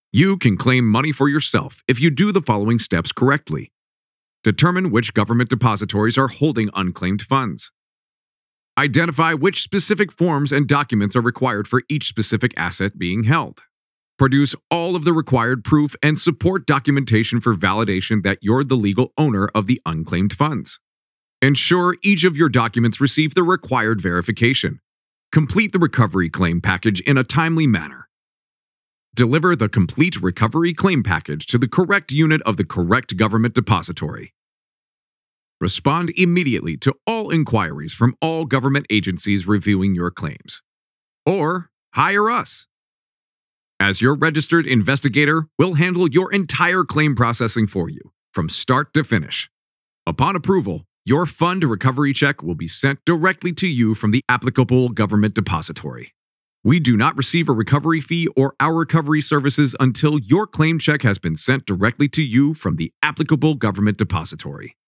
You can claim money for yourself if you do the following steps correctly. Determine which government depositories are holding unclaimed funds. Identify which specific forms and documents are required for each specific asset being held. Produce all of the required proof and support documentation for validation that you're the legal owner of the unclaimed funds. Ensure each of your documents receive the required verification. Complete the recovery claim package in a timely manner. Deliver the complete recovery claim package to the correct unit of the correct government depository. Respond immediately to all inquiries from all government agencies reviewing your claims. Or hire us. As your registered investigator, we'll handle your entire claim processing for you, from start to finish. Upon approval, your fund recovery check will be sent directly to you from the applicable government depository. We do not receive a recovery fee or our recovery services until your claim check has been sent directly to you from the applicable government depository.